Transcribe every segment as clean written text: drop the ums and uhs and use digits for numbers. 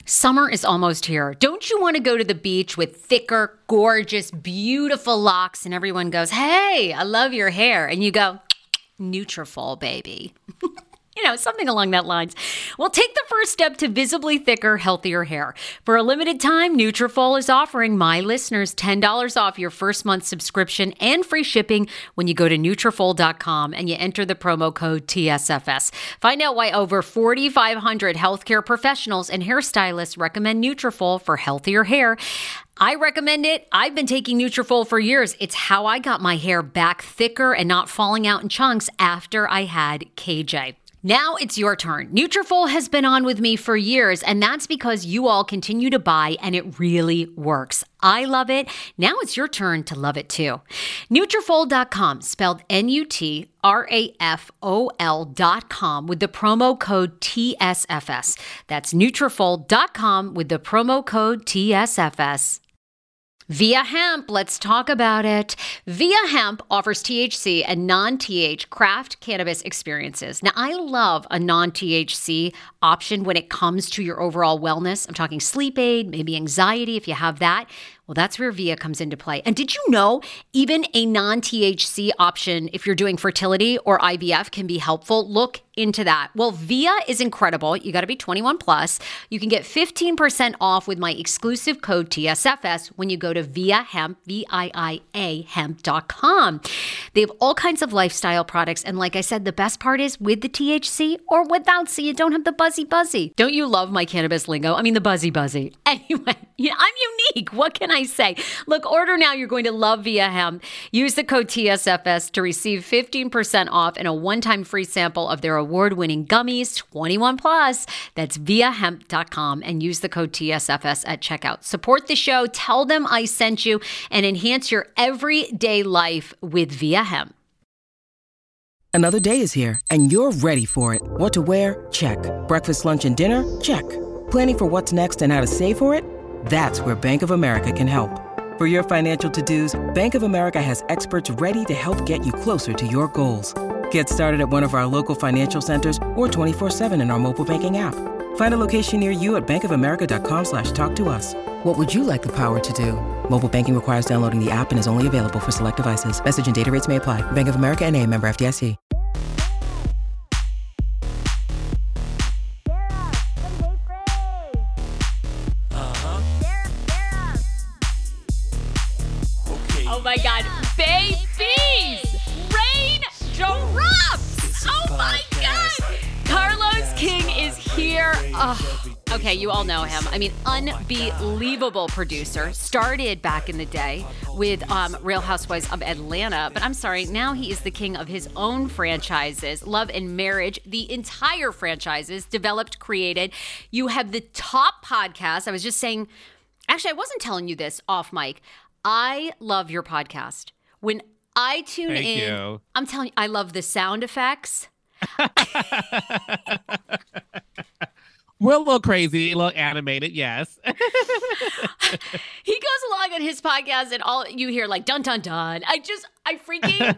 Summer is almost here. Don't you want to go to the beach with thicker, gorgeous, beautiful locks and everyone goes, "Hey, I love your hair." And you go, "Nutrafol, baby." Something along that lines. Well, take the first step to visibly thicker, healthier hair. For a limited time, Nutrafol is offering my listeners $10 off your first month subscription and free shipping when you go to Nutrafol.com and you enter the promo code TSFS. Find out why over 4,500 healthcare professionals and hairstylists recommend Nutrafol for healthier hair. I recommend it. I've been taking Nutrafol for years. It's how I got my hair back thicker and not falling out in chunks after I had KJ. Now it's your turn. Nutrafol has been on with me for years, and that's because you all continue to buy, and it really works. I love it. Now it's your turn to love it too. Nutrafol.com, spelled Nutrafol.com with the promo code TSFS. That's Nutrafol.com with the promo code TSFS. Via Hemp, let's talk about it. Via Hemp offers THC and non-TH craft cannabis experiences. Now, I love a non-THC option when it comes to your overall wellness. I'm talking sleep aid, maybe anxiety if you have that. Well, that's where Via comes into play. And did you know even a non-THC option, if you're doing fertility or IVF, can be helpful? Look into that. Well, Via is incredible. You got to be 21 plus. You can get 15% off with my exclusive code TSFS when you go to Via Hemp, VIIA hemp.com. They have all kinds of lifestyle products. And like I said, the best part is with the THC or without, so you don't have the buzzy. Don't you love my cannabis lingo? I mean, the buzzy. Anyway, I'm unique. What can I say? Look, order now. You're going to love Via Hemp. Use the code TSFS to receive 15% off and a one-time free sample of their award-winning gummies, 21 plus. That's viahemp.com, and use the code TSFS at checkout. Support the show. Tell them I sent you, and enhance your everyday life with Via Hemp. Another day is here, and you're ready for it. What to wear? Check. Breakfast, lunch, and dinner? Check. Planning for what's next and how to save for it? That's where Bank of America can help. For your financial to-dos, Bank of America has experts ready to help get you closer to your goals. Get started at one of our local financial centers or 24/7 in our mobile banking app. Find a location near you at bankofamerica.com/talktous. What would you like the power to do? Mobile banking requires downloading the app and is only available for select devices. Message and data rates may apply. Bank of America N.A., member FDIC. Oh my God, babies! Rain drops! Oh my God! Carlos King is here. Okay, you all know him. I mean, unbelievable producer. Started back in the day with Real Housewives of Atlanta. But I'm sorry, now he is the king of his own franchises. Love and Marriage, the entire franchises, developed, created. You have the top podcast. I was just saying, actually, I wasn't telling you this off mic. I love your podcast. When I tune Thank in, you. I'm telling you, I love the sound effects. We're a little crazy, a little animated, yes. He goes along on his podcast and all you hear like dun dun dun. I freaking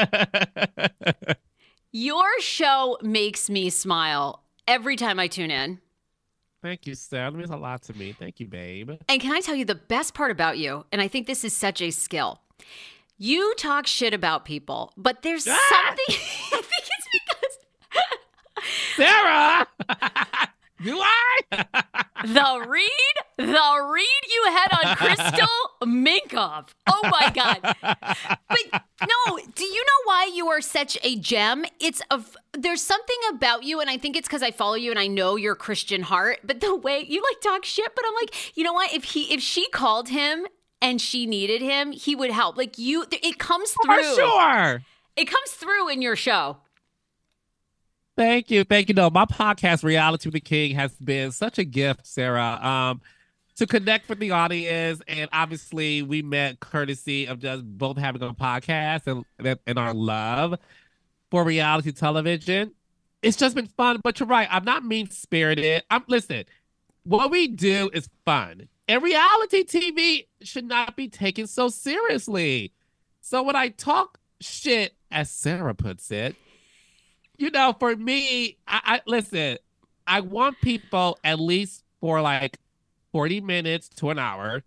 your show makes me smile every time I tune in. Thank you, Sarah. That means a lot to me. Thank you, babe. And can I tell you the best part about you, and I think this is such a skill. You talk shit about people, but there's something I think it's because Sarah! Do I? The read you had on Crystal Minkoff. Oh my God. But no, do you know why you are such a gem? There's something about you, and I think it's because I follow you and I know your Christian heart, but the way you like talk shit, but I'm like, you know what? If she called him and she needed him, he would help. Like it comes through. For sure. It comes through in your show. Thank you. No, my podcast, Reality with the King, has been such a gift, Sarah, to connect with the audience. And obviously, we met courtesy of just both having a podcast and our love for reality television. It's just been fun. But you're right. I'm not mean-spirited. Listen, what we do is fun. And reality TV should not be taken so seriously. So when I talk shit, as Sarah puts it, for me, I listen, I want people at least for like 40 minutes to an hour,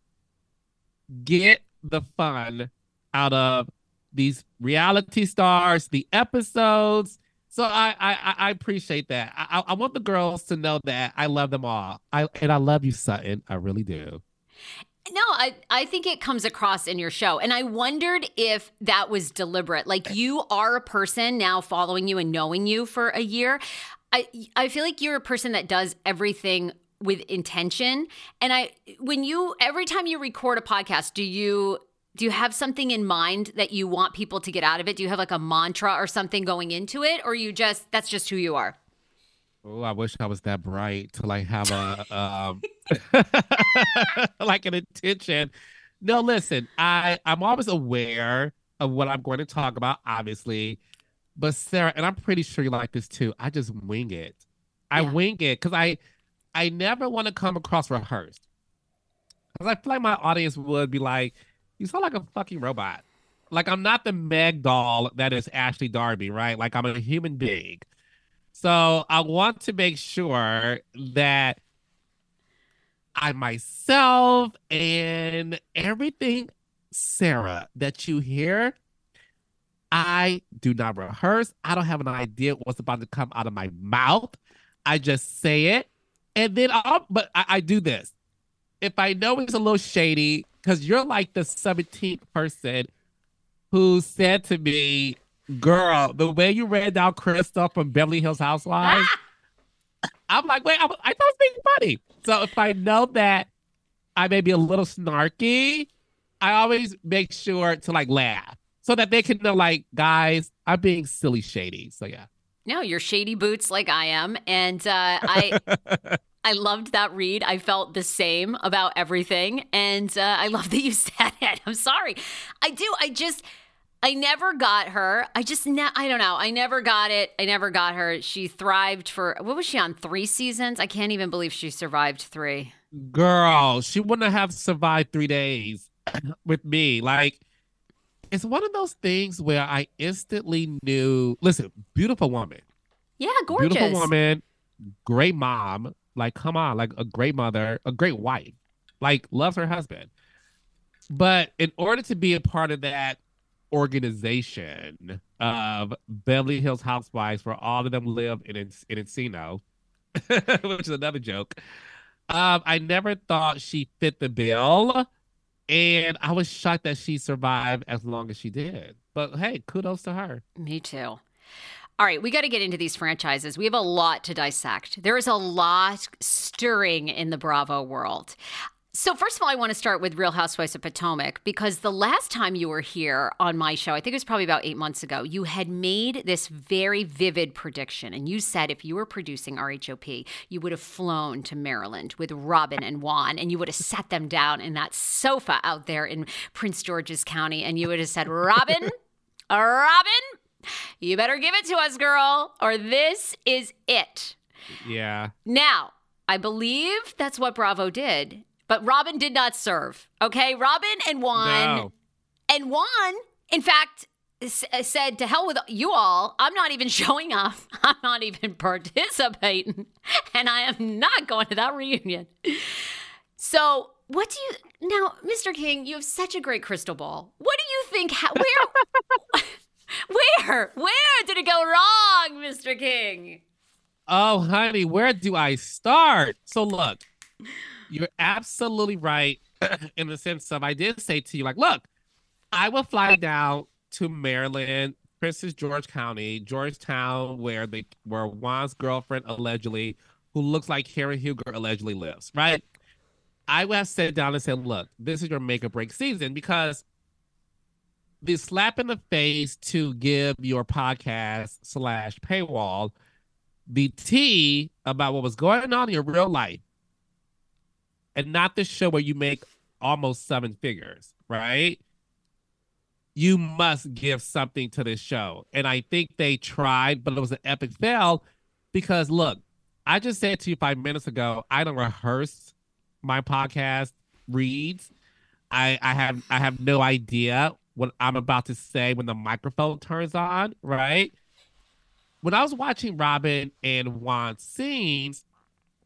get the fun out of these reality stars, the episodes. So I appreciate that. I want the girls to know that I love them all. I love you, Sutton. I really do. No, I think it comes across in your show. And I wondered if that was deliberate. Like, you are a person now following you and knowing you for a year. I feel like you're a person that does everything with intention. And every time you record a podcast, do you have something in mind that you want people to get out of it? Do you have like a mantra or something going into it? Or that's just who you are? Oh, I wish I was that bright to like have a like an intention. No, listen, I'm always aware of what I'm going to talk about, obviously. But Sarah, and I'm pretty sure you like this too, I just wing it. I wing it because I never want to come across rehearsed. Because I feel like my audience would be like, you sound like a fucking robot. Like, I'm not the Meg doll that is Ashley Darby, right? Like, I'm a human being. So I want to make sure that I myself and everything, Sarah, that you hear, I do not rehearse. I don't have an idea what's about to come out of my mouth. I just say it. And then I do this. If I know it's a little shady, because you're like the 17th person who said to me, girl, the way you read down Crystal from Beverly Hills Housewives, I'm like, wait, I thought it was being funny. So if I know that I may be a little snarky, I always make sure to like laugh so that they can know, like, guys, I'm being silly shady. So yeah. No, you're shady boots like I am. And I loved that read. I felt the same about everything. And I love that you said it. I'm sorry. I do. I never got her. I don't know. I never got it. I never got her. She thrived for, what was she on, 3 seasons? I can't even believe she survived 3. Girl, she wouldn't have survived 3 days with me. Like, it's one of those things where I instantly knew, listen, beautiful woman. Yeah, gorgeous. Beautiful woman, great mom. Like, come on, like a great mother, a great wife. Like, loves her husband. But in order to be a part of that organization of Beverly Hills Housewives, where all of them live in Encino, which is another joke, I never thought she fit the bill. And I was shocked that she survived as long as she did. But hey, kudos to her. Me too. All right, we got to get into these franchises. We have a lot to dissect. There is a lot stirring in the Bravo world. So first of all, I want to start with Real Housewives of Potomac, because the last time you were here on my show, I think it was probably about 8 months ago, you had made this very vivid prediction. And you said if you were producing RHOP, you would have flown to Maryland with Robin and Juan, and you would have sat them down in that sofa out there in Prince George's County, and you would have said, Robin, you better give it to us, girl, or this is it. Yeah. Now, I believe that's what Bravo did. But Robin did not serve, okay? Robin and Juan. No. And Juan, in fact, said, to hell with you all. I'm not even showing up. I'm not even participating. And I am not going to that reunion. So what do you... Now, Mr. King, you have such a great crystal ball. What do you think... Where did it go wrong, Mr. King? Oh, honey, where do I start? So look... You're absolutely right in the sense of, I did say to you, like, look, I will fly down to Maryland, Prince George County, Georgetown, where Juan's girlfriend allegedly, who looks like Karen Huger, allegedly lives, right? I would have sat down and said, look, this is your make or break season, because the slap in the face to give your podcast / paywall the tea about what was going on in your real life, and not the show where you make almost 7 figures, right? You must give something to this show. And I think they tried, but it was an epic fail because, look, I just said to you 5 minutes ago, I don't rehearse my podcast reads. I have no idea what I'm about to say when the microphone turns on, right? When I was watching Robin and Juan's scenes,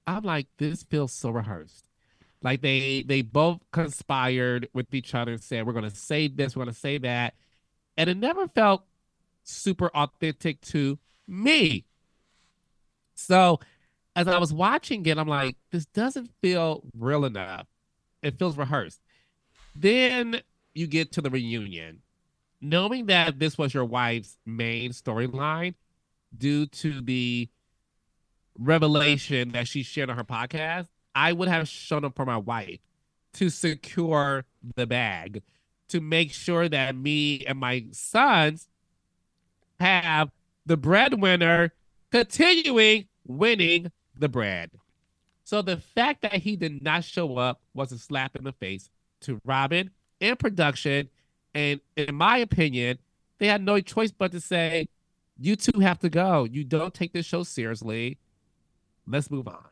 I'm like, this feels so rehearsed. Like they both conspired with each other and said, we're gonna say this, we're gonna say that. And it never felt super authentic to me. So as I was watching it, I'm like, this doesn't feel real enough. It feels rehearsed. Then you get to the reunion. Knowing that this was your wife's main storyline due to the revelation that she shared on her podcast, I would have shown up for my wife to secure the bag, to make sure that me and my sons have the breadwinner continuing winning the bread. So the fact that he did not show up was a slap in the face to Robin and production. And in my opinion, they had no choice but to say, you two have to go. You don't take this show seriously. Let's move on.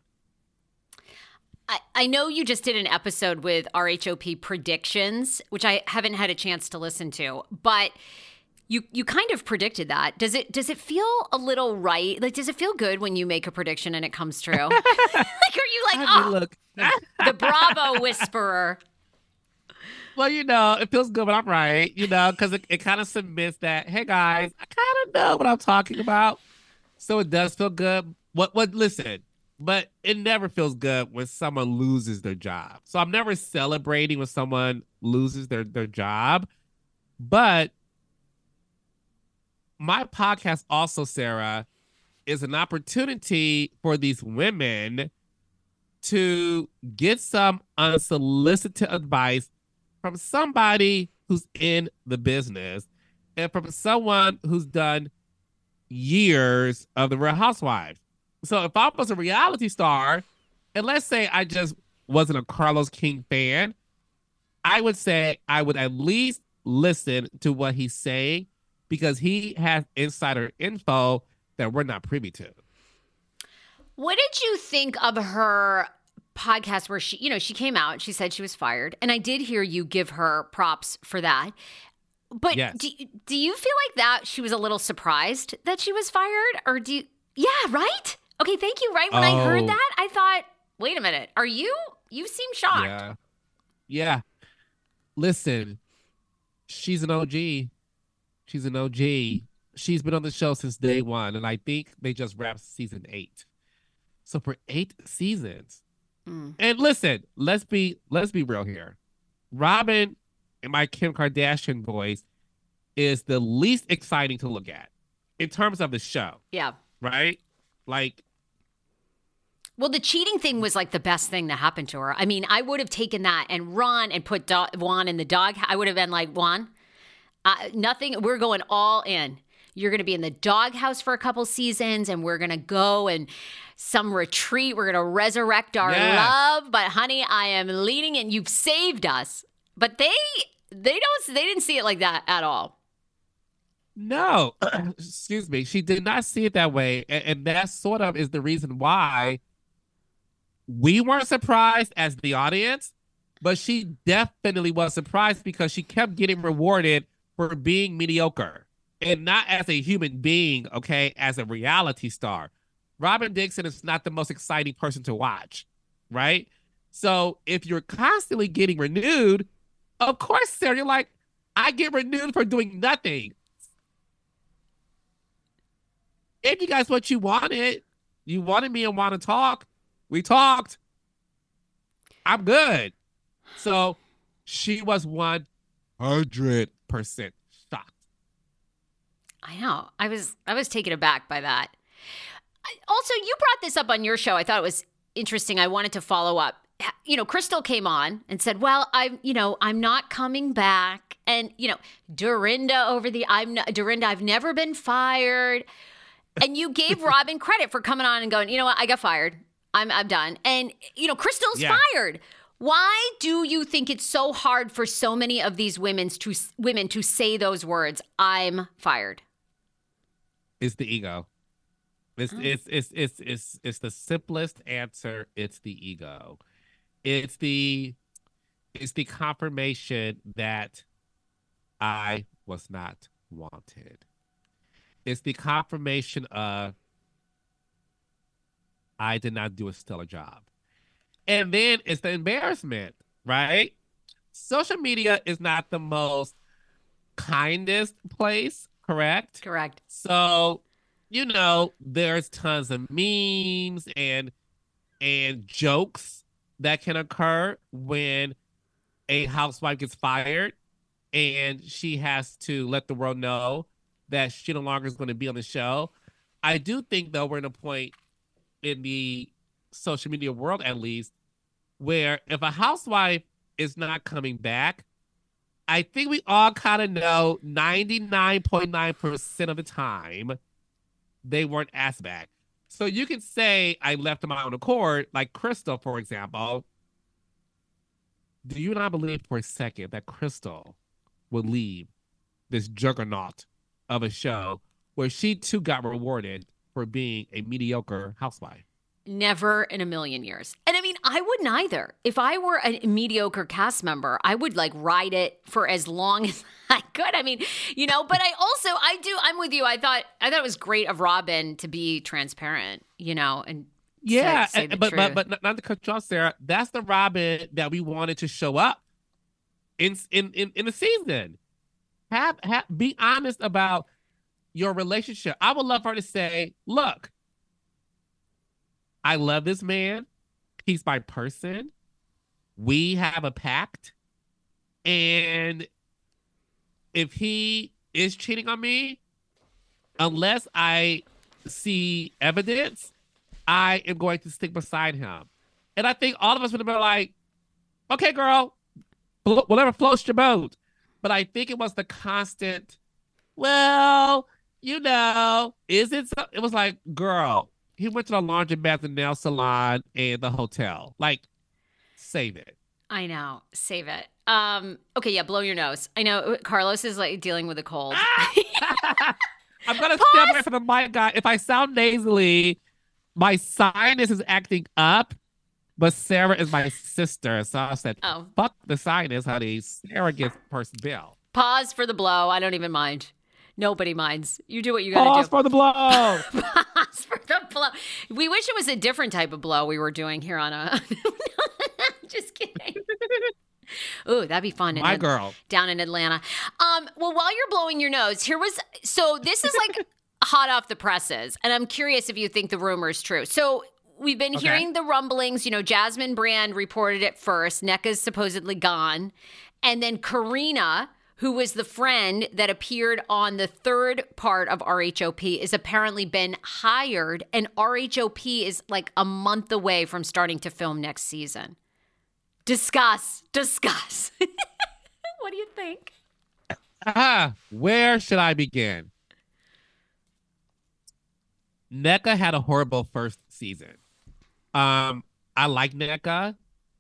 I know you just did an episode with RHOP predictions, which I haven't had a chance to listen to, but you kind of predicted that. Does it feel a little right? Like, does it feel good when you make a prediction and it comes true? Like, are you like, look, the Bravo whisperer? Well, it feels good when I'm right, because it kind of submits that, hey guys, I kind of know what I'm talking about. So it does feel good. Listen, but it never feels good when someone loses their job. So I'm never celebrating when someone loses their job. But my podcast also, Sarah, is an opportunity for these women to get some unsolicited advice from somebody who's in the business and from someone who's done years of the Real Housewives. So if I was a reality star, and let's say I just wasn't a Carlos King fan, I would say I would at least listen to what he's saying because he has insider info that we're not privy to. What did you think of her podcast where she came out, she said she was fired, and I did hear you give her props for that. But yes. Do you feel like that she was a little surprised that she was fired? Or yeah, right? Okay, thank you. Right when I heard that, I thought, wait a minute, you seem shocked. Yeah. Listen, she's an OG. She's an OG. She's been on the show since day one, and I think they just wrapped season 8. So for 8 seasons, and listen, let's be real here. Robin, in my Kim Kardashian voice, is the least exciting to look at in terms of the show. Yeah. Right? Like, well, the cheating thing was like the best thing that happened to her. I mean, I would have taken that and run and put Juan in the dog. I would have been like, Juan, nothing. We're going all in. You're going to be in the doghouse for a couple seasons, and we're going to go and some retreat. We're going to resurrect our love. But honey, I am leading, and you've saved us. But they didn't see it like that at all. No, excuse me. She did not see it that way. And that sort of is the reason why we weren't surprised as the audience, but she definitely was surprised because she kept getting rewarded for being mediocre and not as a human being, okay, as a reality star. Robin Dixon is not the most exciting person to watch, right? So if you're constantly getting renewed, of course, Sarah, you're like, I get renewed for doing nothing. If you guys what you wanted me and want to talk, we talked. I'm good. So she was 100% shocked. I know. I was taken aback by that. Also, you brought this up on your show. I thought it was interesting. I wanted to follow up. Crystal came on and said, well, I'm not coming back. And, Dorinda Dorinda, I've never been fired. And you gave Robin credit for coming on and going, you know what, I got fired. I'm done. And, Crystal's fired. Why do you think it's so hard for so many of these women to say those words, I'm fired? It's the ego. It's the simplest answer. It's the ego. It's the confirmation that I was not wanted. It's the confirmation of I did not do a stellar job. And then it's the embarrassment, right? Social media is not the most kindest place, correct? Correct. So, there's tons of memes and jokes that can occur when a housewife gets fired and she has to let the world know that she no longer is going to be on the show. I do think, though, we're in a point in the social media world, at least, where if a housewife is not coming back, I think we all kind of know 99.9% of the time they weren't asked back. So you can say I left on my own accord, like Crystal, for example. Do you not believe for a second that Crystal would leave this juggernaut of a show where she too got rewarded for being a mediocre housewife? Never in a million years. And I mean, I wouldn't either. If I were a mediocre cast member, I would ride it for as long as I could. I mean, but I'm with you. I thought it was great of Robin to be transparent, and say the truth. But not to cut you off, Sarah, that's the Robin that we wanted to show up in the season. Be honest about your relationship. I would love for her to say, look, I love this man. He's my person. We have a pact. And if he is cheating on me, unless I see evidence, I am going to stick beside him. And I think all of us would have been like, okay, girl, whatever floats your boat. But I think it was the constant, well, is it? It was like, girl, he went to the laundromat, the nail salon, and the hotel. Save it. I know. Save it. Okay, yeah, blow your nose. I know Carlos is dealing with a cold. I'm going to step away from the mic, guy. If I sound nasally, my sinus is acting up, but Sarah is my sister. So I said, fuck the sinus, honey. Sarah gets first bill. Pause for the blow. I don't even mind. Nobody minds. You do what you got to do. Pause for the blow. Pause for the blow. We wish it was a different type of blow we were doing here on a... Just kidding. Ooh, that'd be fun. My girl. Down in Atlanta. Well, while you're blowing your nose, this is hot off the presses. And I'm curious if you think the rumor is true. So we've been hearing the rumblings. Jasmine Brand reported it first. Nneka's supposedly gone. And then Karina, who was the friend that appeared on the third part of RHOP, is apparently been hired, and RHOP is a month away from starting to film next season. Discuss. What do you think? Where should I begin? Nneka had a horrible first season. I like Nneka.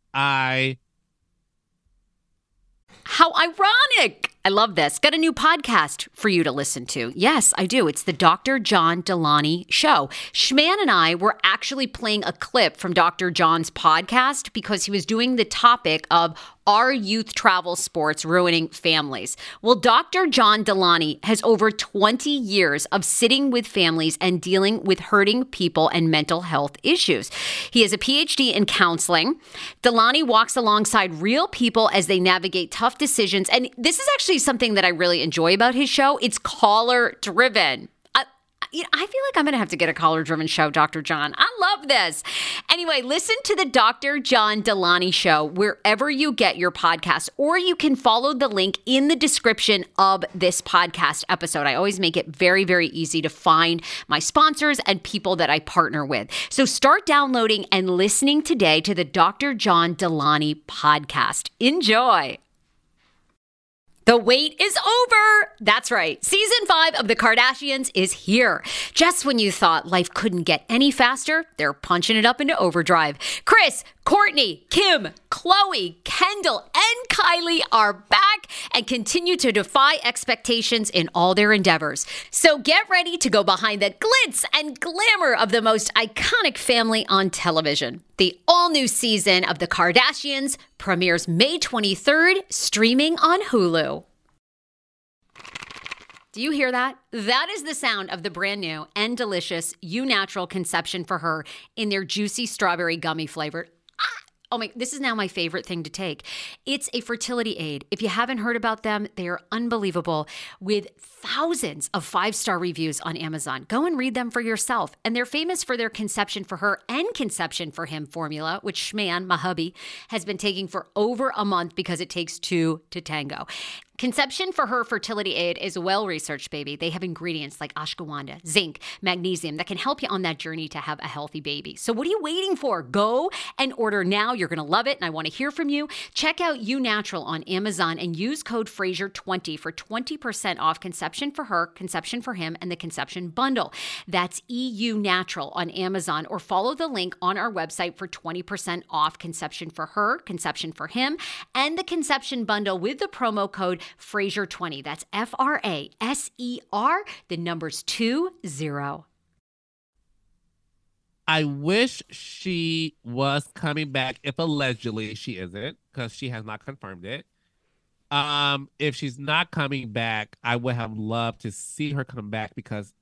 How ironic. I love this. Got a new podcast for you to listen to. Yes, I do. It's the Dr. John Delaney Show. Schman and I were actually playing a clip from Dr. John's podcast because he was doing the topic of are youth travel sports ruining families? Well, Dr. John Delaney has over 20 years of sitting with families and dealing with hurting people and mental health issues. He has a PhD in counseling. Delaney walks alongside real people as they navigate tough decisions. And this is actually something that I really enjoy about his show. It's caller driven. I feel like I'm going to have to get a caller-driven show, Dr. John. I love this. Anyway, listen to the Dr. John Delaney Show wherever you get your podcast, or you can follow the link in the description of this podcast episode. I always make it very, very easy to find my sponsors and people that I partner with. So start downloading and listening today to the Dr. John Delaney podcast. Enjoy. The wait is over. That's right. Season 5 of The Kardashians is here. Just when you thought life couldn't get any faster, they're punching it up into overdrive. Kris, Kourtney, Kim, Khloe, Kendall, and Kylie are back and continue to defy expectations in all their endeavors. So get ready to go behind the glitz and glamour of the most iconic family on television. The all-new season of The Kardashians premieres May 23rd, streaming on Hulu. Do you hear that? That is the sound of the brand new and delicious Eu Natural Conception for Her in their juicy strawberry gummy flavored. Oh my, this is now my favorite thing to take. It's a fertility aid. If you haven't heard about them, they are unbelievable with thousands of 5-star reviews on Amazon. Go and read them for yourself. And they're famous for their Conception for Her and Conception for Him formula, which Schman, my hubby, has been taking for over a month because it takes two to tango. Conception for Her fertility aid is well-researched, baby. They have ingredients like ashwagandha, zinc, magnesium that can help you on that journey to have a healthy baby. So what are you waiting for? Go and order now. You're going to love it, and I want to hear from you. Check out Eu Natural on Amazon and use code Fraser20 for 20% off Conception for Her, Conception for Him, and the Conception Bundle. That's EU Natural on Amazon, or follow the link on our website for 20% off Conception for Her, Conception for Him, and the Conception Bundle with the promo code Fraser20. That's Fraser, the numbers 20. I wish she was coming back, if allegedly she isn't, because she has not confirmed it. If she's not coming back, I would have loved to see her come back because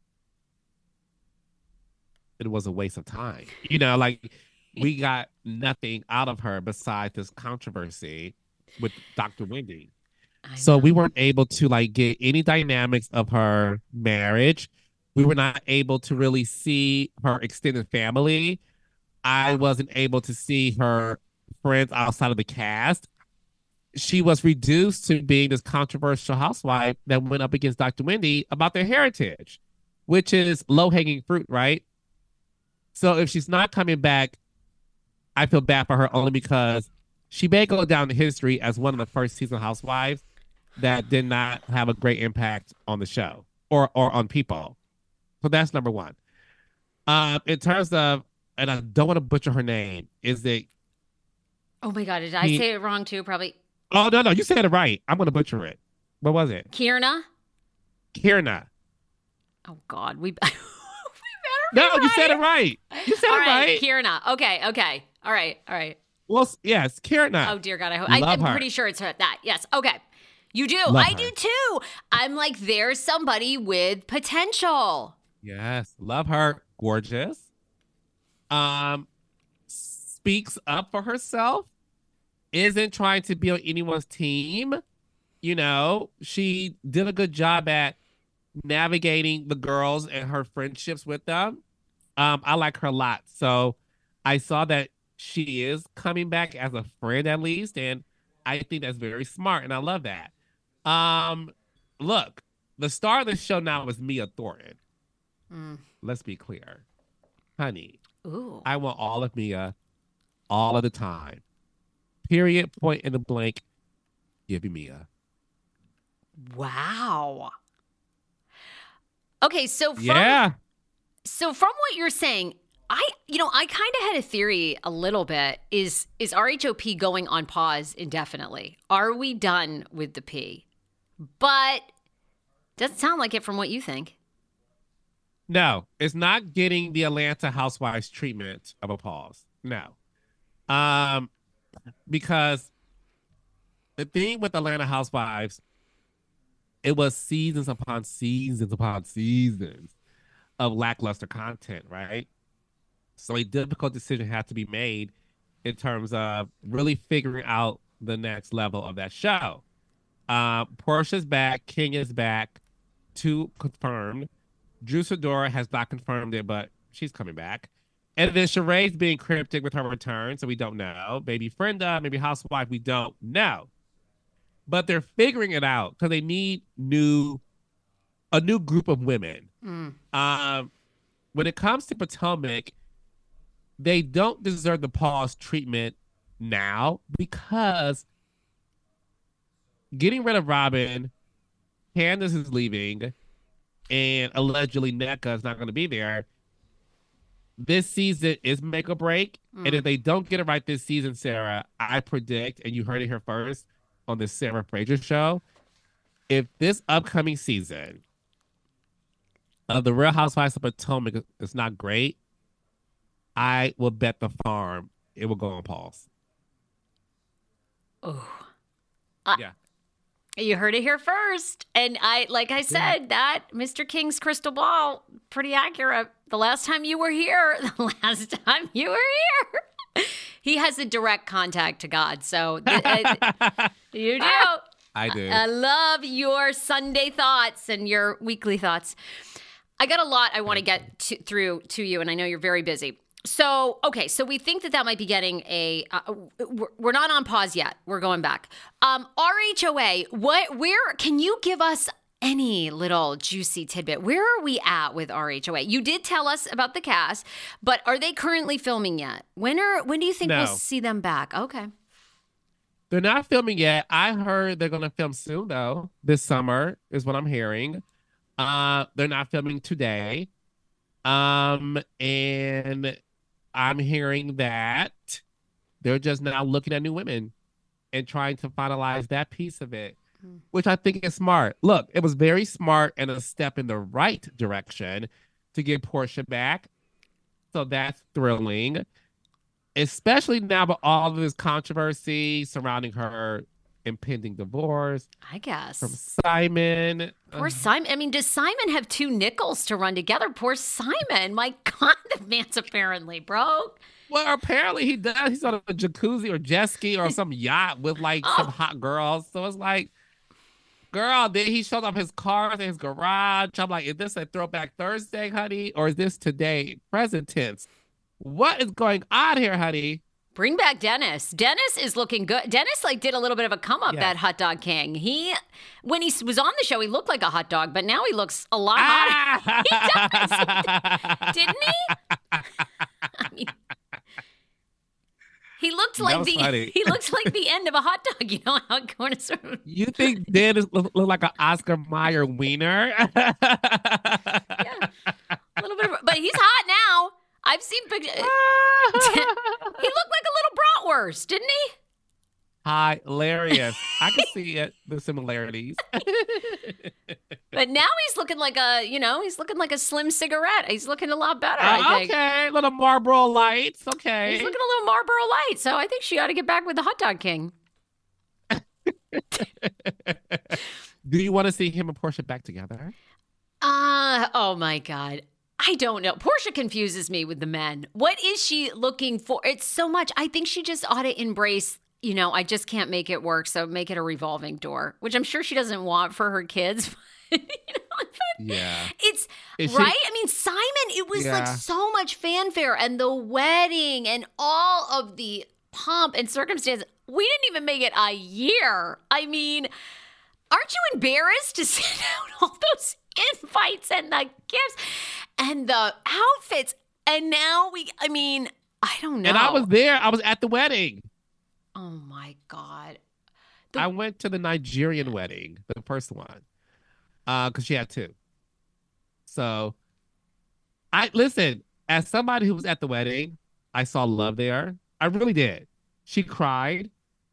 it was a waste of time. You know, like we got nothing out of her besides this controversy with Dr. Wendy. So we weren't able to like get any dynamics of her marriage. We were not able to really see her extended family. I wasn't able to see her friends outside of the cast. She was reduced to being this controversial housewife that went up against Dr. Wendy about their heritage, which is low-hanging fruit, right? So if she's not coming back, I feel bad for her only because she may go down in history as one of the first season housewives that did not have a great impact on the show or on people. So that's number one. In terms of, and I don't want to butcher her name, is it? Oh my God, did I say it wrong too? Probably. Oh, no, you said it right. I'm going to butcher it. What was it? Kierna. Oh God, we better be right. You said it right. You said it right. Kierna. Okay. All right. Well, yes, Kierna. Oh dear God, I'm pretty sure it's that. Yes. Okay. You do. I do too. I'm like, there's somebody with potential. Yes. Love her. Gorgeous. Speaks up for herself. Isn't trying to be on anyone's team. You know, she did a good job at navigating the girls and her friendships with them. I like her a lot. So I saw that she is coming back as a friend at least. And I think that's very smart. And I love that. Look, the star of the show now is Mia Thornton. Let's be clear. Honey, ooh, I want all of Mia all of the time. Period, point in the blank. Give me Mia. Wow. Okay, so from what you're saying, I kind of had a theory a little bit. Is RHOP going on pause indefinitely? Are we done with the P? But doesn't sound like it from what you think. No, it's not getting the Atlanta Housewives treatment of a pause. No. Because the thing with Atlanta Housewives, it was seasons upon seasons upon seasons of lackluster content, right? So a difficult decision had to be made in terms of really figuring out the next level of that show. Portia's back, King is back, 2 confirmed. Drew Sidora has not confirmed it, but she's coming back. And then Sheree's being cryptic with her return, so we don't know. Maybe Brenda, maybe Housewife, we don't know. But they're figuring it out because they need a new group of women. When it comes to Potomac, they don't deserve the pause treatment now because getting rid of Robin, Candace is leaving, and allegedly NECA is not going to be there. This season is make or break. And if they don't get it right this season, Sarah, I predict, and you heard it here first on the Sarah Fraser show, if this upcoming season of The Real Housewives of Potomac is not great, I will bet the farm it will go on pause. Oh. Yeah. You heard it here first. And like I said, that Mr. King's crystal ball, pretty accurate. The last time you were here, he has a direct contact to God. So you do. I do. I love your Sunday thoughts and your weekly thoughts. I got a lot I want to get through to you, and I know you're very busy. So, okay, so we think that might be getting we're not on pause yet. We're going back. RHOA, where can you give us any little juicy tidbit? Where are we at with RHOA? You did tell us about the cast, but are they currently filming yet? When do you think we'll see them back? Okay. They're not filming yet. I heard they're going to film soon, though. This summer is what I'm hearing. They're not filming today. And I'm hearing that they're just now looking at new women and trying to finalize that piece of it, which I think is smart. Look, it was very smart and a step in the right direction to get Portia back. So that's thrilling, especially now with all of this controversy surrounding her impending divorce. I guess. From Simon. Poor Simon. I mean, does Simon have two nickels to run together? Poor Simon. My God, the man's apparently broke. Well, apparently he does. He's on a jacuzzi or jet ski or some yacht with like some hot girls. So it's like, girl, then he showed up his car in his garage. I'm like, is this a throwback Thursday, honey? Or is this today, present tense? What is going on here, honey? Bring back Dennis. Dennis is looking good. Dennis did a little bit of a come up, that hot dog king. When he was on the show, he looked like a hot dog, but now he looks a lot hotter. He does. Didn't he? I mean, he looked like the end of a hot dog. You know how going sort of. You think Dennis look like an Oscar Mayer wiener? Yeah, a little bit, but he's hot now. I've seen pictures. He looked like a little bratwurst, didn't he? Hilarious. I can see it, the similarities. But now he's looking like a slim cigarette. He's looking a lot better, I think. Okay, little Marlboro Lights. Okay. He's looking a little Marlboro Light. So I think she ought to get back with the hot dog king. Do you want to see him and Portia back together? Oh my God. I don't know. Portia confuses me with the men. What is she looking for? It's so much. I think she just ought to embrace, I just can't make it work. So make it a revolving door, which I'm sure she doesn't want for her kids. Yeah. It's right. I mean, Simon, it was like so much fanfare and the wedding and all of the pomp and circumstance. We didn't even make it a year. I mean, aren't you embarrassed to send out all those invites and the gifts and the outfits? And now I don't know. And I was there. I was at the wedding. Oh my God. I went to the Nigerian wedding, the first one, because she had two. So listen, as somebody who was at the wedding, I saw love there. I really did. She cried.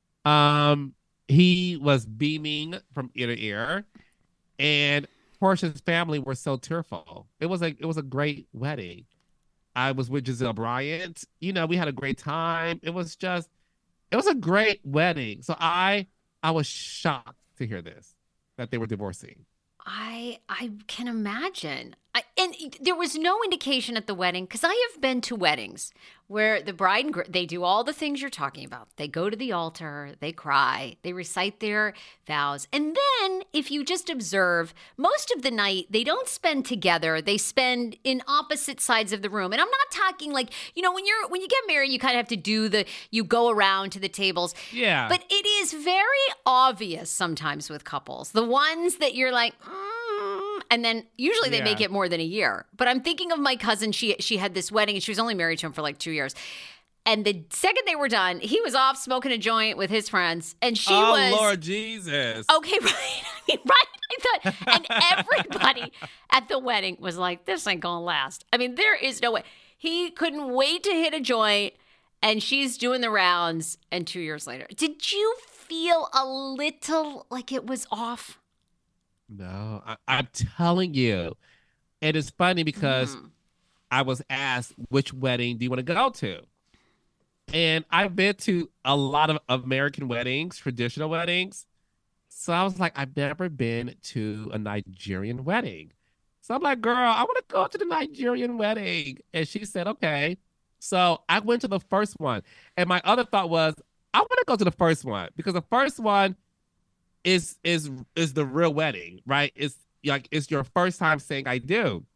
He was beaming from ear to ear, and Portia's family were so tearful. It was a great wedding. I was with Giselle Bryant. We had a great time. It was a great wedding. So I was shocked to hear that they were divorcing. I can imagine. And there was no indication at the wedding, because I have been to weddings where the bride and groom, they do all the things you're talking about. They go to the altar, they cry, they recite their vows. And then if you just observe, most of the night, they don't spend together. They spend in opposite sides of the room. And I'm not talking like, when you get married, you kind of have to you go around to the tables. Yeah. But it is very obvious sometimes with couples. The ones that you're like, and then usually they make it more than a year. But I'm thinking of my cousin. She had this wedding and she was only married to him for like 2 years. And the second they were done, he was off smoking a joint with his friends. And she was. Oh, Lord Jesus. Okay, right. Right. I thought, and everybody at the wedding was like, this ain't going to last. I mean, there is no way. He couldn't wait to hit a joint. And she's doing the rounds. And 2 years later, did you feel a little like it was off? No, I'm telling you. It is funny because I was asked, which wedding do you want to go to? And I've been to a lot of American weddings, traditional weddings. So I was like, I've never been to a Nigerian wedding. So I'm like, girl, I want to go to the Nigerian wedding. And she said, okay. So I went to the first one. And my other thought was, I want to go to the first one because the first one is the real wedding, right? It's like it's your first time saying I do.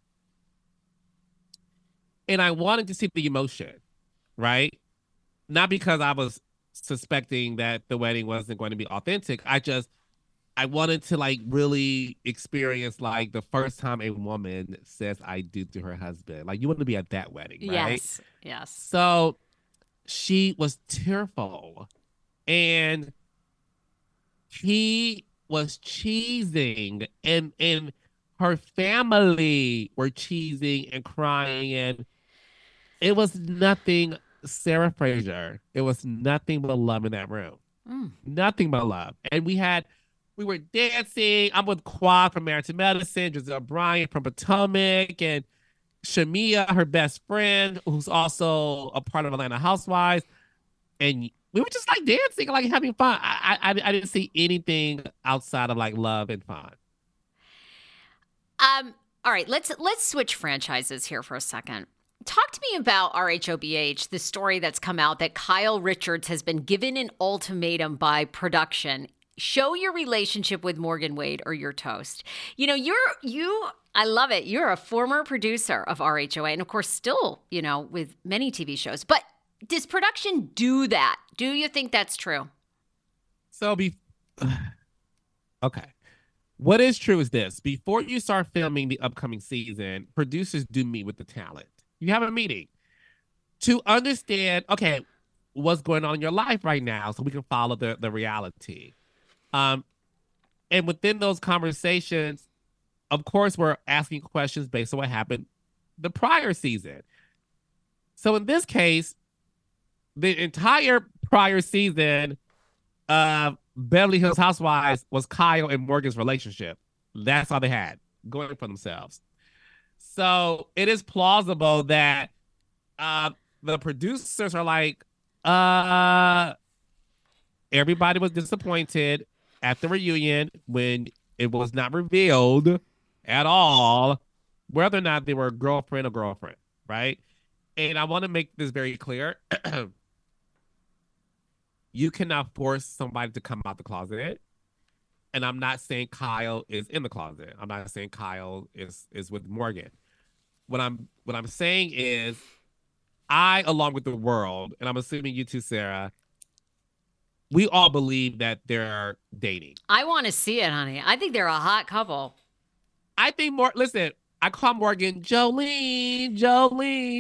And I wanted to see the emotion, right? Not because I was suspecting that the wedding wasn't going to be authentic. I wanted to like really experience like the first time a woman says I do to her husband. Like you want to be at that wedding, right? Yes. Yes. So she was tearful and he was cheesing and her family were cheesing and crying and it was nothing Sarah Fraser. It was nothing but love in that room. Nothing but love. And we were dancing. I'm with Quad from Married to Medicine, Giselle Bryant from Potomac, and Shamia, her best friend, who's also a part of Atlanta Housewives. And we were just like dancing, like having fun. I didn't see anything outside of like love and fun. All right, let's switch franchises here for a second. Talk to me about RHOBH, the story that's come out that Kyle Richards has been given an ultimatum by production. Show your relationship with Morgan Wade or you're toast. You know, I love it. You're a former producer of RHOA and of course still, you know, with many TV shows. But does production do that? Do you think that's true? So okay. What is true is this. Before you start filming the upcoming season, producers do meet with the talent. You have a meeting to understand, okay, what's going on in your life right now so we can follow the reality. And within those conversations, of course, we're asking questions based on what happened the prior season. So in this case, the entire prior season of Beverly Hills Housewives was Kyle and Morgan's relationship. That's all they had going for themselves. So it is plausible that the producers are like, everybody was disappointed at the reunion when it was not revealed at all whether or not they were girlfriend or girlfriend, right? And I want to make this very clear. You cannot force somebody to come out the closet. And I'm not saying Kyle is in the closet. I'm not saying Kyle is with Morgan. What I'm saying is I, along with the world, and I'm assuming you too, Sarah, we all believe that they're dating. I want to see it, honey. I think they're a hot couple. I think listen, I call Morgan Jolene. Oh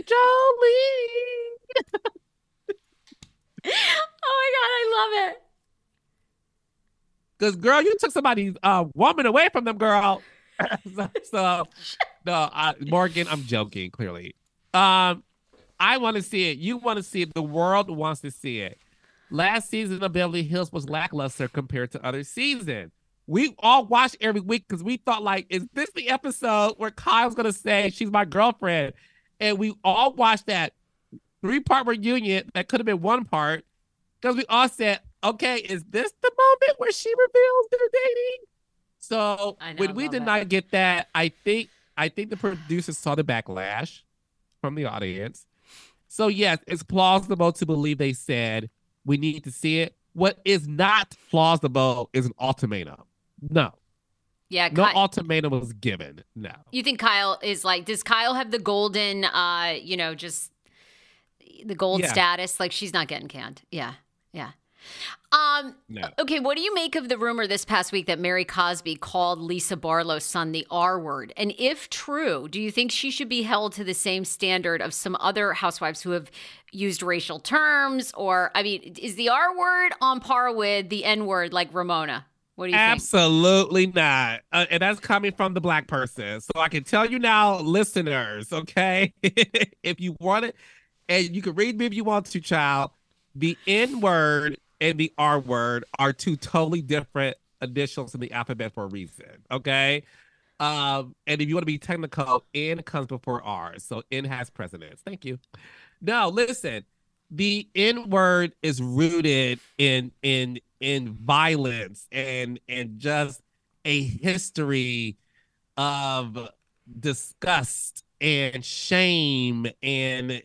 my God, I love it. Because, girl, you took somebody's woman away from them, girl. Morgan, I'm joking, clearly. I want to see it. You want to see it. The world wants to see it. Last season of Beverly Hills was lackluster compared to other seasons. We all watched every week because we thought, like, is this the episode where Kyle's going to say she's my girlfriend? And we all watched that 3-part reunion that could have been 1 part because we all said, okay, is this the moment where she reveals they're dating? So when we did not get that, I think the producers saw the backlash from the audience. So yes, it's plausible to believe they said we need to see it. What is not plausible is an ultimatum. No. Yeah, no ultimatum was given. No. You think Kyle is like, does Kyle have the golden, just the gold status? Like she's not getting canned. Yeah. Yeah. No. Okay, what do you make of the rumor this past week that Mary Cosby called Lisa Barlow's son the R word? And if true, do you think she should be held to the same standard of some other housewives who have used racial terms? Or, I mean, is the R word on par with the N word like Ramona? What do you think? Absolutely not. And that's coming from the Black person. So I can tell you now, listeners, okay? If you want it, and you can read me if you want to, child, the N word and the R word are 2 totally different initials in the alphabet for a reason, okay? And if you want to be technical, N comes before R, so N has precedence. Thank you. No, listen, the N word is rooted in in violence and just a history of disgust and shame, and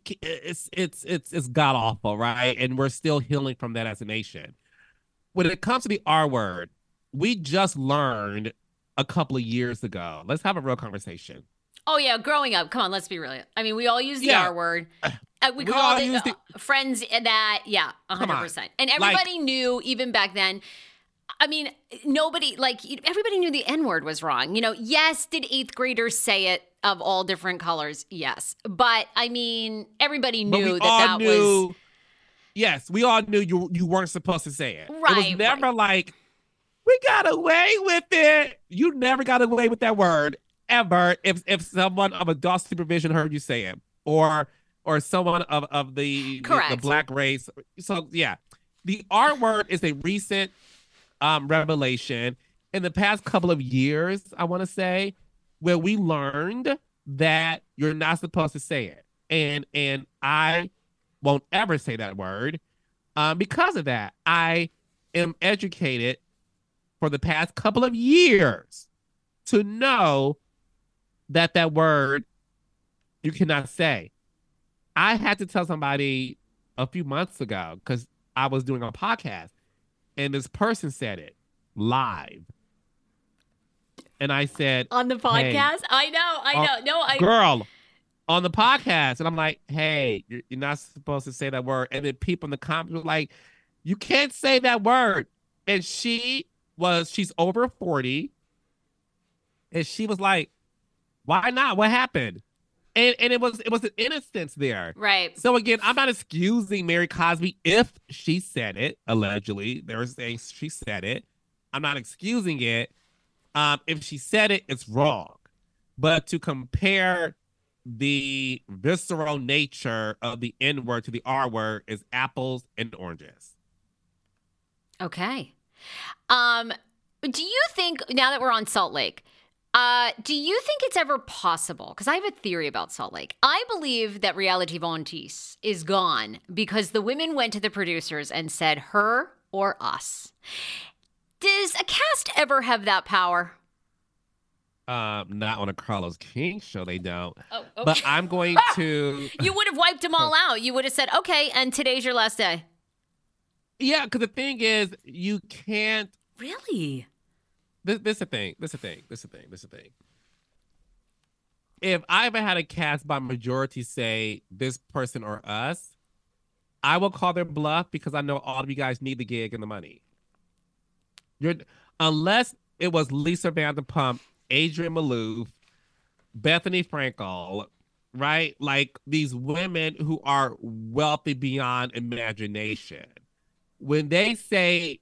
it's god awful, right? And we're still healing from that as a nation. When it comes to the R word, we just learned a couple of years ago. Let's have a real conversation. Oh yeah, growing up. Come on, let's be real. I mean, we all use the R word. We all called use it friends. That 100%. And everybody knew even back then. I mean, everybody knew the N word was wrong. Yes, did 8th graders say it of all different colors? Yes, but I mean, everybody knew that was. Yes, we all knew you weren't supposed to say it. Right. It was never like we got away with it. You never got away with that word ever. If someone of adult supervision heard you say it, or someone of the black race. So yeah, the R word is a recent revelation in the past couple of years, I want to say, where we learned that you're not supposed to say it, and I won't ever say that word because of that. I am educated for the past couple of years to know that word you cannot say. I had to tell somebody a few months ago because I was doing a podcast and this person said it live. And I said, on the podcast? Hey, I know. No, girl, on the podcast. And I'm like, hey, you're not supposed to say that word. And then people in the comments were like, you can't say that word. And she's over 40. And she was like, why not? What happened? And it was an innocence there. Right. So again, I'm not excusing Mary Cosby if she said it, allegedly. They were saying she said it. I'm not excusing it. If she said it, it's wrong. But to compare the visceral nature of the N word to the R word is apples and oranges. Okay. Do you think, now that we're on Salt Lake, do you think it's ever possible? Because I have a theory about Salt Lake. I believe that Reality Vontis is gone because the women went to the producers and said, her or us. Does a cast ever have that power? Not on a Carlos King show, they don't. Oh, okay. But I'm going to... You would have wiped them all out. You would have said, okay, and today's your last day. Yeah, because the thing is, you can't... Really? This is the thing. If I ever had a cast by majority say this person or us, I will call their bluff because I know all of you guys need the gig and the money. Unless it was Lisa Vanderpump, Adrienne Maloof, Bethany Frankel, right? Like these women who are wealthy beyond imagination. When they say,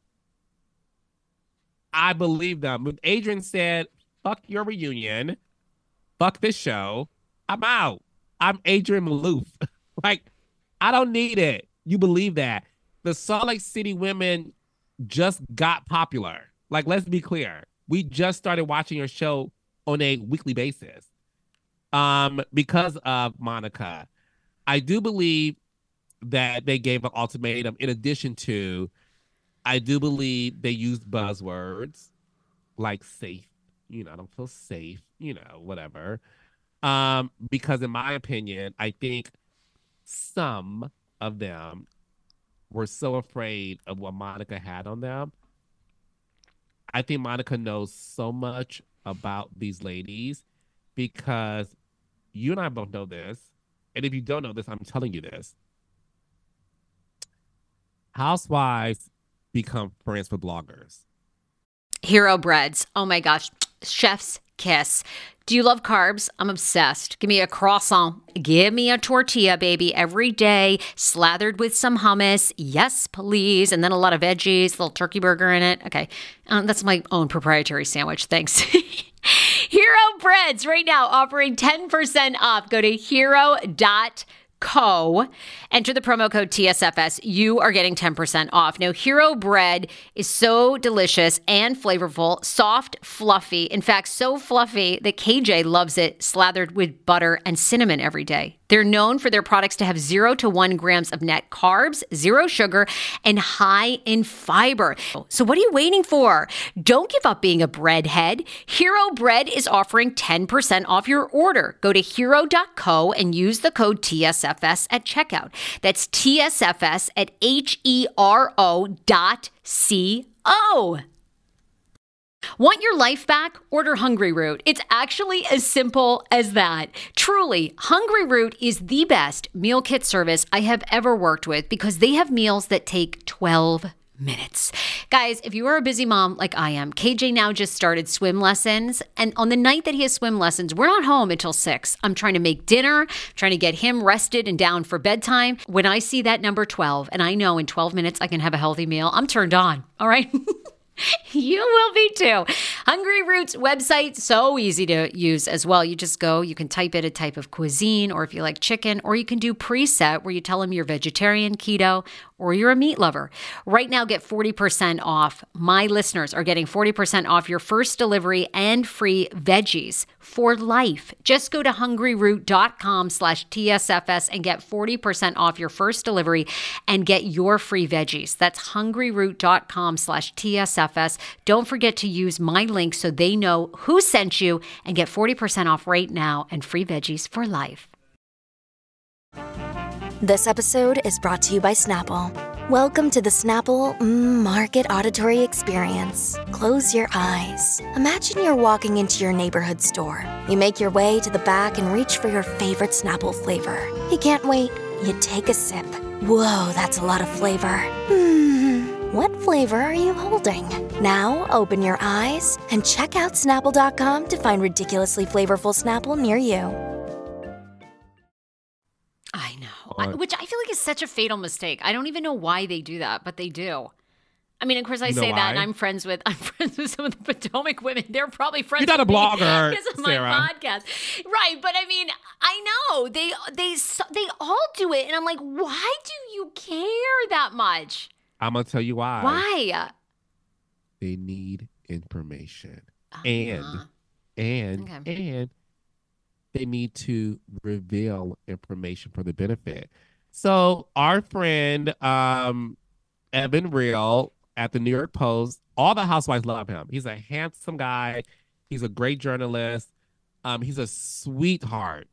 I believe them. When Adrienne said, fuck your reunion, fuck this show, I'm out. I'm Adrienne Maloof. Like, I don't need it. You believe that. The Salt Lake City women just got popular. Like, let's be clear. We just started watching your show on a weekly basis because of Monica. I do believe that they gave an ultimatum. In addition to, I do believe they used buzzwords like safe. I don't feel safe, whatever. Because in my opinion, I think some of them were so afraid of what Monica had on them. I think Monica knows so much about these ladies because you and I both know this. And if you don't know this, I'm telling you this. Housewives become friends with bloggers. Hero breads. Oh my gosh. Chef's kiss. Do you love carbs? I'm obsessed. Give me a croissant. Give me a tortilla, baby, every day, slathered with some hummus. Yes, please. And then a lot of veggies, a little turkey burger in it. Okay. That's my own proprietary sandwich. Thanks. Hero Breads right now offering 10% off. Go to hero.co. Enter the promo code TSFS. You are getting 10% off. Now, Hero Bread is so delicious and flavorful, soft, fluffy. In fact, so fluffy that KJ loves it slathered with butter and cinnamon every day. They're known for their products to have 0 to 1 grams of net carbs, 0 sugar, and high in fiber. So what are you waiting for? Don't give up being a breadhead. Hero Bread is offering 10% off your order. Go to hero.co and use the code TSFS at checkout. That's TSFS at HERO.CO. Want your life back? Order Hungry Root. It's actually as simple as that. Truly, Hungry Root is the best meal kit service I have ever worked with because they have meals that take 12 minutes. Guys, if you are a busy mom like I am, KJ now just started swim lessons. And on the night that he has swim lessons, we're not home until 6. I'm trying to make dinner, trying to get him rested and down for bedtime. When I see that number 12, and I know in 12 minutes I can have a healthy meal, I'm turned on. All right. You will be too. Hungry Root's website, so easy to use as well. You just go, you can type in a type of cuisine, or if you like chicken, or you can do preset where you tell them you're vegetarian, keto, or you're a meat lover. Right now, get 40% off. My listeners are getting 40% off your first delivery and free veggies for life. Just go to hungryroot.com/TSFS and get 40% off your first delivery and get your free veggies. That's hungryroot.com/TSFS. Don't forget to use my link so they know who sent you and get 40% off right now and free veggies for life. This episode is brought to you by Snapple. Welcome to the Snapple Market Auditory Experience. Close your eyes. Imagine you're walking into your neighborhood store. You make your way to the back and reach for your favorite Snapple flavor. You can't wait. You take a sip. Whoa, that's a lot of flavor. What flavor are you holding? Now open your eyes and check out Snapple.com to find ridiculously flavorful Snapple near you. I know. Which I feel like is such a fatal mistake. I don't even know why they do that, but they do. I mean, of course, I say that, and I'm friends with some of the Potomac women. They're probably friends. You're not with a blogger, because of Sarah. my podcast, right? But I mean, I know they all do it, and I'm like, why do you care that much? I'm gonna tell you why. Why? They need information, Okay. and they need to reveal information for the benefit. So our friend Evan Real at the New York Post, all the housewives love him. He's a handsome guy. He's a great journalist. He's a sweetheart.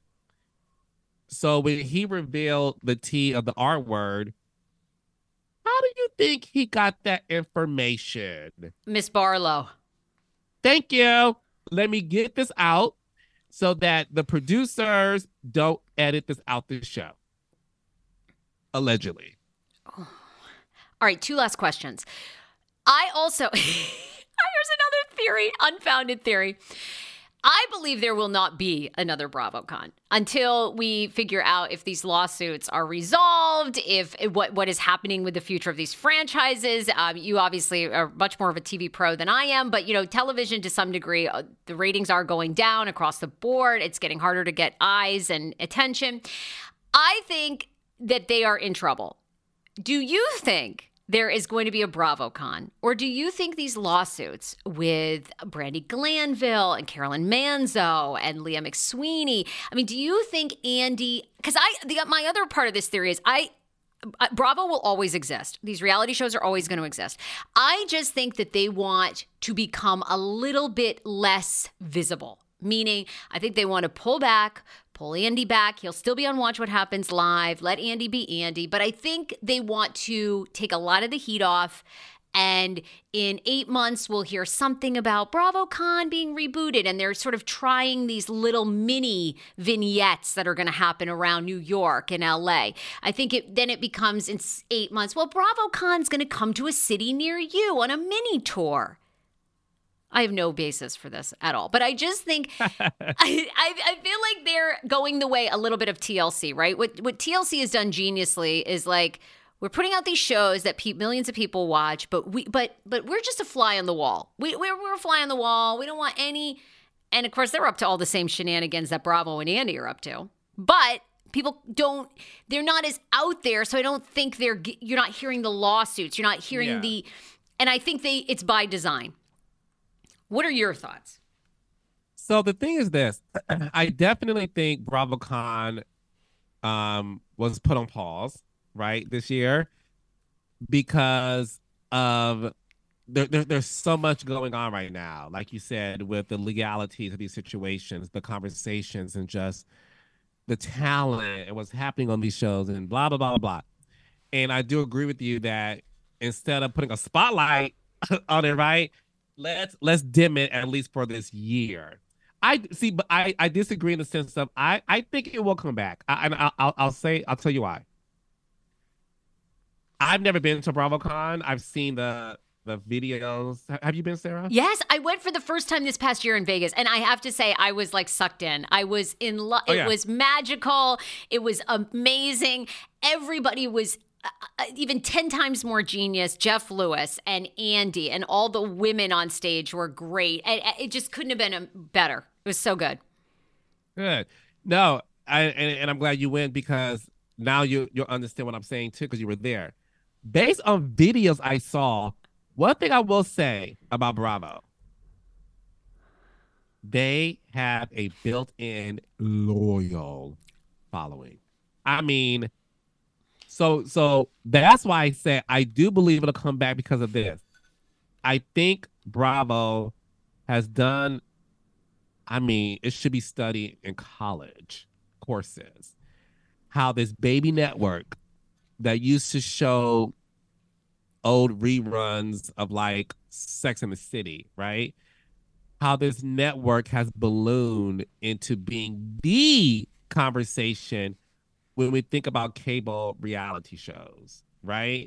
So when he revealed the T of the R word, how do you think he got that information? Miss Barlow. Thank you. Let me get this out so that the producers don't edit this out the show. Allegedly. All right, 2 last questions. I also, here's another theory, unfounded theory. I believe there will not be another BravoCon until we figure out if these lawsuits are resolved, if what is happening with the future of these franchises. You obviously are much more of a TV pro than I am, but television to some degree, the ratings are going down across the board. It's getting harder to get eyes and attention. I think that they are in trouble. Do you think there is going to be a BravoCon? Or do you think these lawsuits with Brandi Glanville and Carolyn Manzo and Leah McSweeney, I mean, do you think Andy, because my other part of this theory is Bravo will always exist. These reality shows are always going to exist. I just think that they want to become a little bit less visible. Meaning, I think they want to pull Andy back. He'll still be on Watch What Happens Live. Let Andy be Andy. But I think they want to take a lot of the heat off. And in 8 months, we'll hear something about BravoCon being rebooted. And they're sort of trying these little mini vignettes that are going to happen around New York and LA. I think then it becomes in 8 months, well, BravoCon's going to come to a city near you on a mini tour. I have no basis for this at all. But I just think, I feel like they're going the way a little bit of TLC, right? What TLC has done geniusly is like, we're putting out these shows that millions of people watch, but we're just a fly on the wall. We're a fly on the wall. We don't want any, and of course they're up to all the same shenanigans that Bravo and Andy are up to. But people they're not as out there, so I don't think you're not hearing the lawsuits. You're not hearing and I think it's by design. What are your thoughts? So the thing is this, I definitely think BravoCon was put on pause, right, this year because of there's so much going on right now, like you said, with the legalities of these situations, the conversations, and just the talent and what's happening on these shows and blah blah blah blah blah. And I do agree with you that instead of putting a spotlight on it, right, let's dim it at least for this year. I see, but I disagree in the sense of I think it will come back. I'll tell you why. I've never been to BravoCon. I've seen the videos. Have you been, Sarah? Yes, I went for the first time this past year in Vegas, and I have to say, I was like sucked in. I was in love. It was magical. It was amazing. Everybody was even 10 times more genius. Jeff Lewis and Andy and all the women on stage were great. It just couldn't have been better. It was so good. Good. No, and I'm glad you went because now you'll understand what I'm saying too because you were there. Based on videos I saw, one thing I will say about Bravo, they have a built-in loyal following. I mean, so that's why I say I do believe it'll come back because of this. I think Bravo has done, I mean, it should be studied in college courses, how this baby network that used to show old reruns of like Sex and the City, right? How this network has ballooned into being the conversation when we think about cable reality shows, right?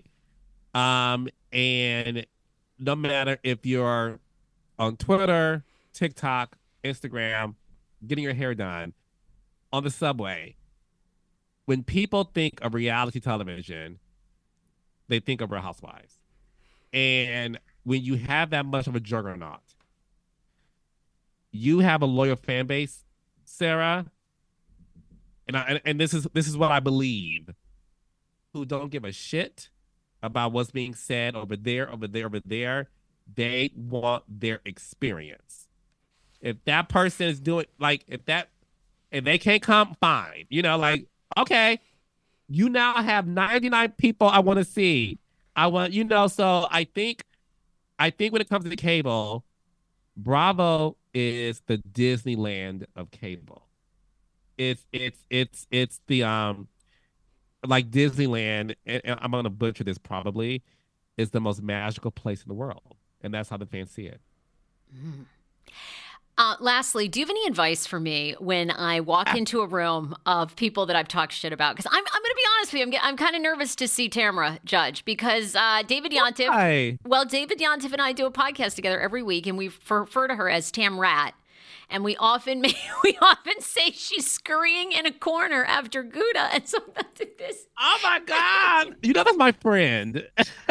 And no matter if you're on Twitter, TikTok, Instagram, getting your hair done, on the subway, when people think of reality television, they think of Real Housewives. And when you have that much of a juggernaut, you have a loyal fan base, Sarah, and this is what I believe, who don't give a shit about what's being said over there. They want their experience. If that person is doing if they can't come, fine. Like, okay, you now have 99 people I want to see. So I think when it comes to the cable, Bravo is the Disneyland of cable. It's the like Disneyland, and I'm gonna butcher this probably, is the most magical place in the world, and that's how the fans see it. Mm. Lastly, do you have any advice for me when I walk into a room of people that I've talked shit about? Because I'm going to be honest with you, I'm kind of nervous to see Tamara judge because David Yontef. Why? Well, David Yontef and I do a podcast together every week, and we refer to her as Tam Rat. And we often say she's scurrying in a corner after Gouda, and so that's this. Oh my God! That's my friend.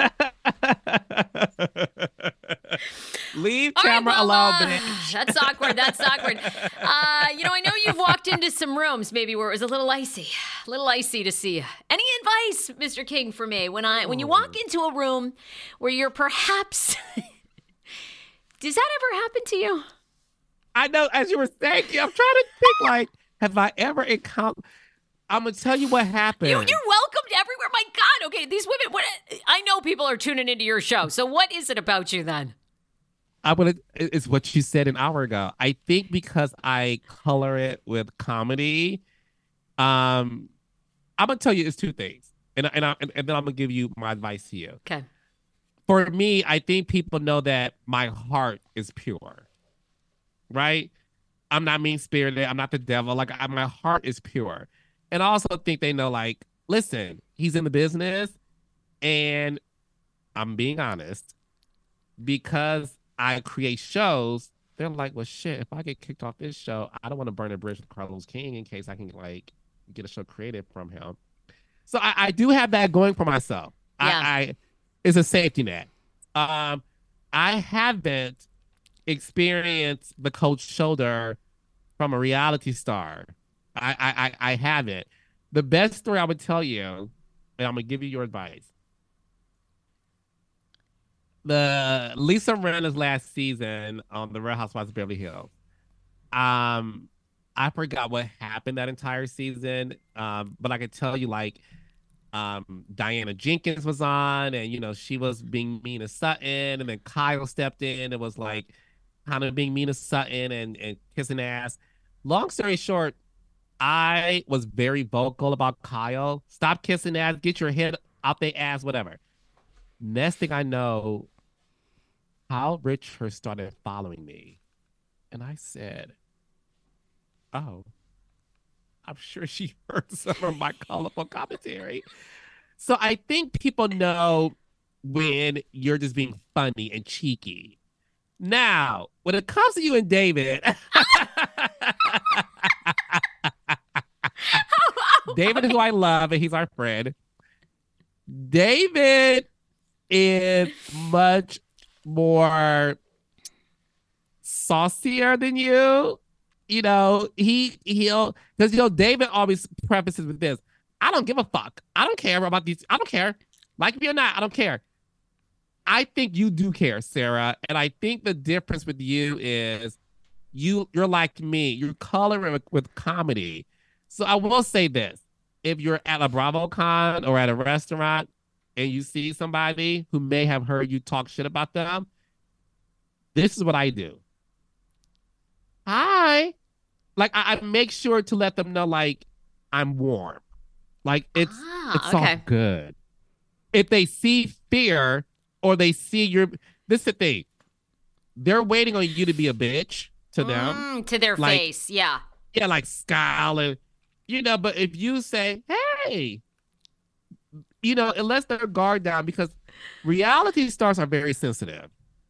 Leave Tamara alone, bitch. That's awkward. I know you've walked into some rooms maybe where it was a little icy to see you. Any advice, Mr. King, for me when you walk into a room where you're perhaps? Does that ever happen to you? I know, as you were saying, I'm trying to think, have I ever encountered? I'm going to tell you what happened. You're welcomed everywhere. My God. Okay, these women, I know people are tuning into your show. So what is it about you then? It's what you said an hour ago. I think because I color it with comedy, I'm going to tell you it's two things. And then I'm going to give you my advice to you. Okay. For me, I think people know that my heart is pure. Right? I'm not mean-spirited. I'm not the devil. My heart is pure. And I also think they know, listen, he's in the business, and I'm being honest, because I create shows, they're like, well, shit, if I get kicked off this show, I don't want to burn a bridge with Carlos King in case I can, get a show created from him. So I do have that going for myself. Yeah. It's a safety net. I haven't experience the cold shoulder from a reality star. I haven't. The best story I would tell you, and I'm gonna give you your advice. The Lisa Rinna's last season on The Real Housewives of Beverly Hills. I forgot what happened that entire season. But I could tell you, like, Diana Jenkins was on, and she was being mean to Sutton, and then Kyle stepped in and was like kind of being mean to Sutton and kissing ass. Long story short, I was very vocal about Kyle. Stop kissing ass, get your head out their ass, whatever. Next thing I know, Kyle Richards started following me. And I said, oh, I'm sure she heard some of my colorful commentary. So I think people know when you're just being funny and cheeky. Now, when it comes to you and David, David, who I love, and he's our friend, David is much more saucier than you. He'll because David always prefaces with this: I don't give a fuck. I don't care about these. I don't care. Like me or not, I don't care. I think you do care, Sarah, and I think the difference with you is you're like me. You're coloring with comedy. So I will say this: if you're at a BravoCon or at a restaurant and you see somebody who may have heard you talk shit about them, this is what I do. Hi. Like, I make sure to let them know, like, I'm warm. Like, it's okay. All good. If they see fear or they see this is the thing. They're waiting on you to be a bitch to them. To their face, yeah. Yeah, like scowl and, but if you say, hey, it lets their guard down because reality stars are very sensitive.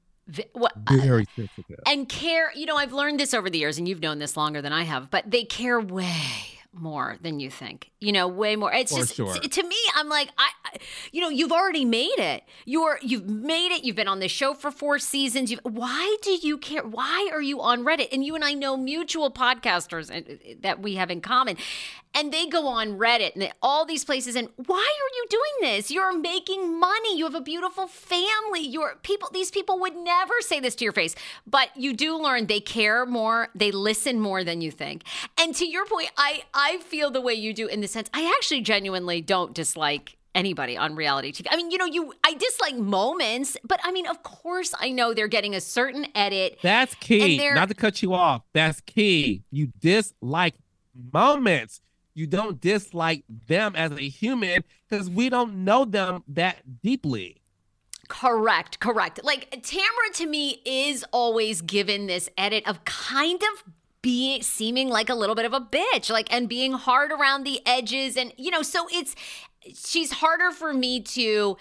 Very sensitive. And care, I've learned this over the years, and you've known this longer than I have, but they care way more than you think, way more. It's For just, sure. To me, I'm like, you've already made it. You've made it. You've been on this show for 4 seasons. Why do you care? Why are you on Reddit? And you and I know mutual podcasters that we have in common. And they go on Reddit and all these places. And why are you doing this? You're making money. You have a beautiful family. These people would never say this to your face. But you do learn they care more. They listen more than you think. And to your point, I feel the way you do in the sense, I actually genuinely don't dislike anybody on reality TV. I mean, I dislike moments, but I mean, of course I know they're getting a certain edit. That's key. Not to cut you off. That's key. You dislike moments. You don't dislike them as a human because we don't know them that deeply. Correct. Like, Tamra to me is always given this edit of kind of seeming like a little bit of a bitch, like, and being hard around the edges. And, so she's harder for me to,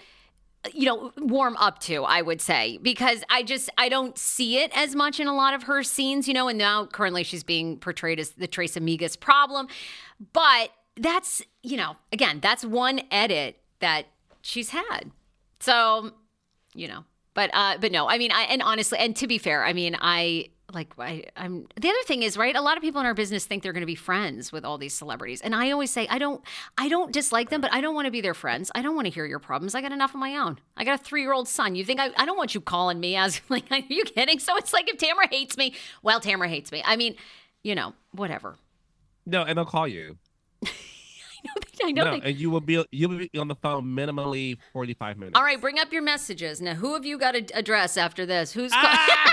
warm up to, I would say, because I don't see it as much in a lot of her scenes, and now currently she's being portrayed as the Trace Amigas problem. But that's, again, that's one edit that she's had. So, but no, I mean, and honestly, and to be fair, I mean, I'm the other thing is, right, a lot of people in our business think they're going to be friends with all these celebrities. And I always say, I don't dislike them, but I don't want to be their friends. I don't want to hear your problems. I got enough of my own. I got a 3-year-old son. You think I don't want you calling me as like, are you kidding? So it's like, if Tamra hates me, well, Tamra hates me. I mean, whatever. No, and they'll call you. I know. No, and you'll be on the phone minimally 45 minutes. All right, bring up your messages. Now, who have you got to address after this? Who's All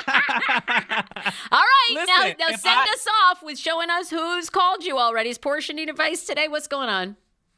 right, listen, now send us off with showing us who's called you already. Is Portia need advice today? What's going on?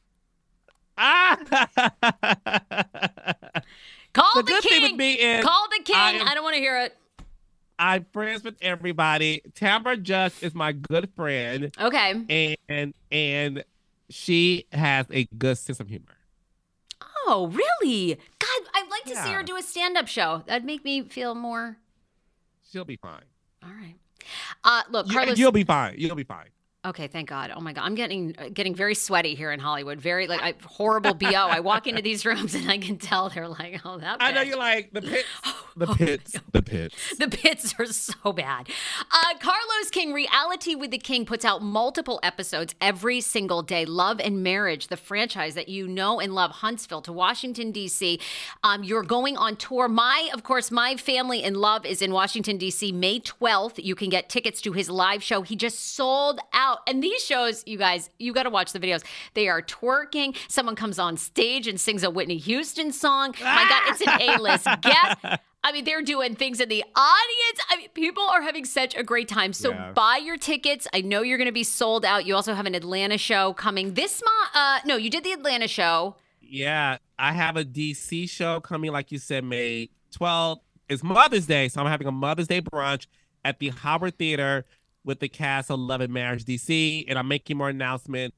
Call the king. Thing with me is call the king. I don't want to hear it. I'm friends with everybody. Tamra Judge is my good friend. Okay. And she has a good sense of humor. Oh, really? God, I'd like to see her do a stand-up show. That'd make me feel more. She'll be fine. All right. Look, Carlos. You'll be fine. You'll be fine. Okay, thank God. Oh my God, I'm getting very sweaty here in Hollywood. Very horrible BO. I walk into these rooms and I can tell they're like, oh, that bitch. I know you're like the pit. The pits. The pits. The pits are so bad. Carlos King, Reality with the King, puts out multiple episodes every single day. Love and Marriage, the franchise that you know and love, Huntsville to Washington, D.C. You're going on tour. Of course, my family in love is in Washington, D.C. May 12th. You can get tickets to his live show. He just sold out. And these shows, you guys, you got to watch the videos. They are twerking. Someone comes on stage and sings a Whitney Houston song. My God, it's an A-list guest. I mean, they're doing things in the audience. I mean, people are having such a great time. So buy your tickets. I know you're going to be sold out. You also have an Atlanta show coming this month. No, you did the Atlanta show. Yeah, I have a DC show coming, like you said, May 12th. It's Mother's Day, so I'm having a Mother's Day brunch at the Howard Theater with the cast of Love and Marriage DC, and I'm making more announcements,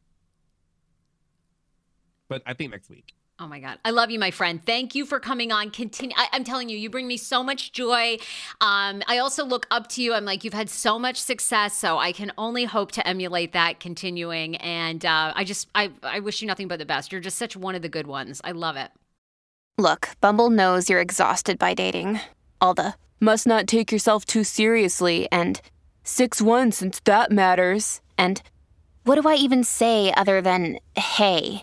but I think next week. Oh my God. I love you, my friend. Thank you for coming on. I'm telling you, you bring me so much joy. I also look up to you. I'm like, you've had so much success, so I can only hope to emulate that continuing. And I wish you nothing but the best. You're just such one of the good ones. I love it. Look, Bumble knows you're exhausted by dating. All the must not take yourself too seriously and 6'1" since that matters. And what do I even say other than hey?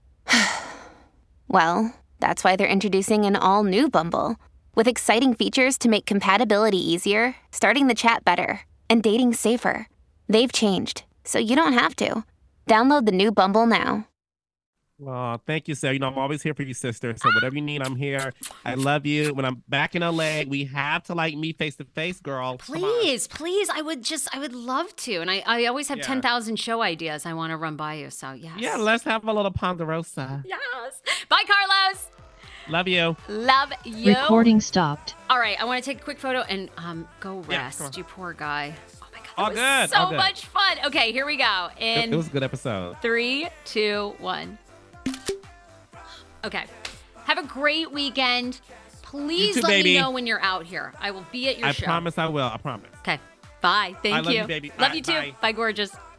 Well, that's why they're introducing an all-new Bumble, with exciting features to make compatibility easier, starting the chat better, and dating safer. They've changed, so you don't have to. Download the new Bumble now. Oh, thank you, Sarah. You know, I'm always here for you, sister. So whatever you need, I'm here. I love you. When I'm back in LA, we have to meet face to face, girl. Please. I would love to. And I always have 10,000 show ideas I want to run by you. So yes. Yeah, let's have a little Ponderosa. Yes. Bye, Carlos. Love you. Love you. Recording stopped. All right, I want to take a quick photo and go rest. You poor guy. Oh my God. All good. So much fun. Okay, here we go. It was a good episode. 3, 2, 1. Okay. Have a great weekend. Please let me know when you're out here. I will be at your show. I promise I will. I promise. Okay. Bye. Thank you. I love you, baby. Love you too. Bye, gorgeous.